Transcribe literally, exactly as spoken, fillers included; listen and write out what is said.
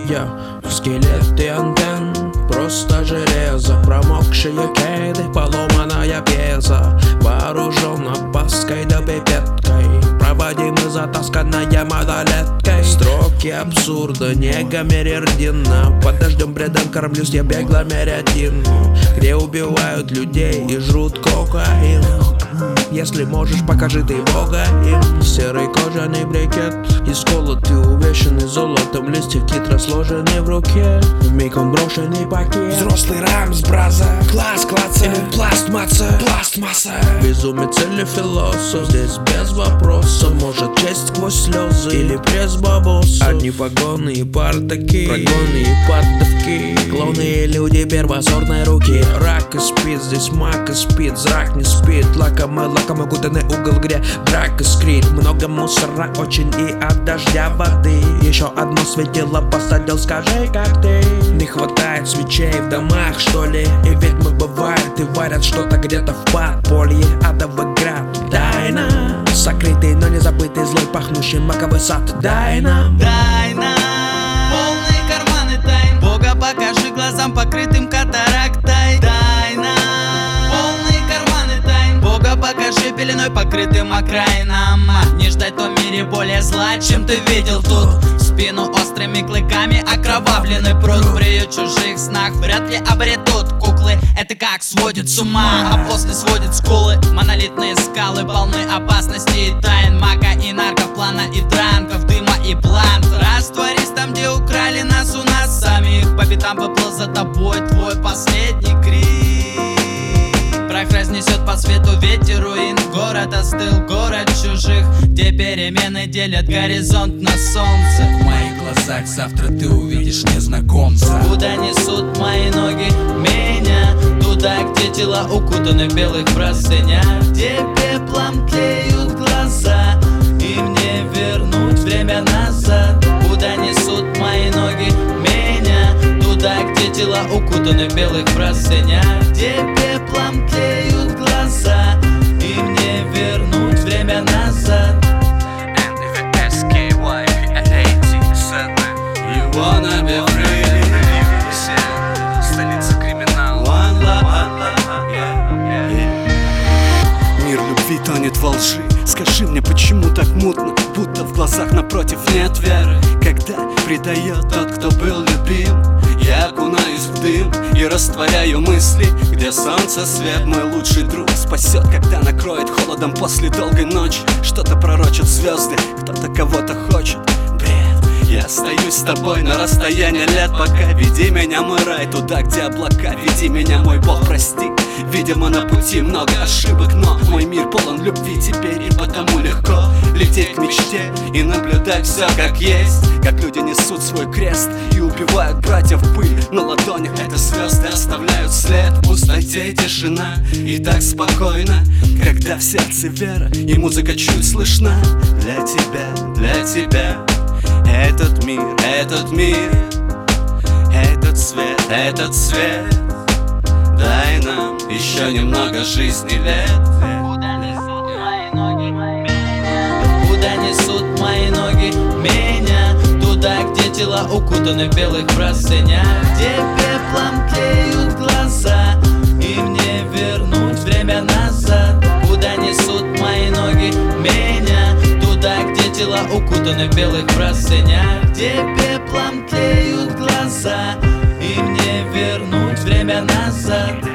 Я скелеты антенн, просто железо, промокшие кеды, поломанная пьеса. Вооружен опаской да пипеткой, проводим и затасканная малолеткой. Строки абсурда, не гомерердина, под дождем бредом кормлюсь я бегломерятину, где убивают людей и жрут кокаин. Если можешь, покажи ты бога им. Серый кожаный брикет, исколотый, увешанный золотом, листья хитро сложены в руке. Вмиг он брошенный пакет. Взрослый рамс, браза, класс, класса, или пластмасса, пластмасса. Безумец или философ, здесь без вопросов. Может честь сквозь слезы или пресс бабосов. Одни погоны и партаки, прогоны и поддавки. Клоуны и люди первосортной руки. Рак и спит, здесь мак и спит, зрак не спит. Лакомый, лакомый кутанный угол, где драка скрит. Много мусора, очень и от дождя воды. Еще одно светило посадил, скажи, как ты. Не хватает свечей в домах, что ли? И ведьмы бывают и варят что-то где-то в подполье. Адовый град, дай нам сокрытый, но не забытый, злой пахнущий маковый сад. Дай нам, дай нам полные карманы тайн. Бога покажи глазам, покрытым катарактой. Дай нам полные карманы тайн. Бога покажи пеленой, покрытым окраинам. Не ждать в том мире более зла, чем ты видел тут. В спину острыми клыками окровавленный пруд. В приют чужих снах вряд ли обретут куклы. Это как сводит с ума, а после сводит скулы. Монолитные скалы полны опасностей и тайн. Мака и нарков, плана и дранков, дыма и блант. Растворись там, где украли нас у нас самих. По пятам поплыл за тобой твой последний крик. Прах разнесет по свету ветер руин. Город остыл, город чужих, где перемены делят горизонт на солнце. В моих глазах завтра ты увидишь незнакомца. Куда несут мои ноги меня? Туда, где тела укутаны в белых простынях, где пеплом тлеют глаза, и мне вернуть время назад. Куда несут мои ноги меня? Туда, где тела укутаны в белых простынях, где пеплом тлеют глаза, и мне вернуть время назад. You wanna be free. Столица криминала. One love, one love, yeah, yeah. Мир любви тонет во лжи. Скажи мне, почему так мутно, будто в глазах напротив нет веры. Когда предает тот, кто был любим, я окунаюсь в дым и растворяю мысли. Где солнце свет, мой лучший друг, спасет, когда накроет холодом после долгой ночи. Что-то пророчат звезды, кто-то кого-то хочет. Бред, я остаюсь с тобой на расстоянии лет пока. Веди меня, мой рай, туда, где облака. Веди меня, мой Бог, прости. Видимо, на пути много ошибок, но мой мир полон любви теперь, и потому легко лететь к мечте и наблюдать все как есть. Как люди несут свой крест и убивают братьев в пыль на ладонях. Это звезды оставляют след в пустоте, тишина. И так спокойно, когда в сердце вера и музыка чуть слышна. Для тебя, для тебя этот мир, этот мир, этот свет, этот свет. Дай нам еще немного жизни лет. Куда несут мои ноги меня? Куда несут мои ноги меня? Туда, где тела укутаны в белых простынях, где пеплом тлеют глаза, и мне вернуть время назад. Куда несут мои ноги меня? Туда, где тела укутаны в белых простынях, где пеплом тлеют глаза, и мне вернуть время назад.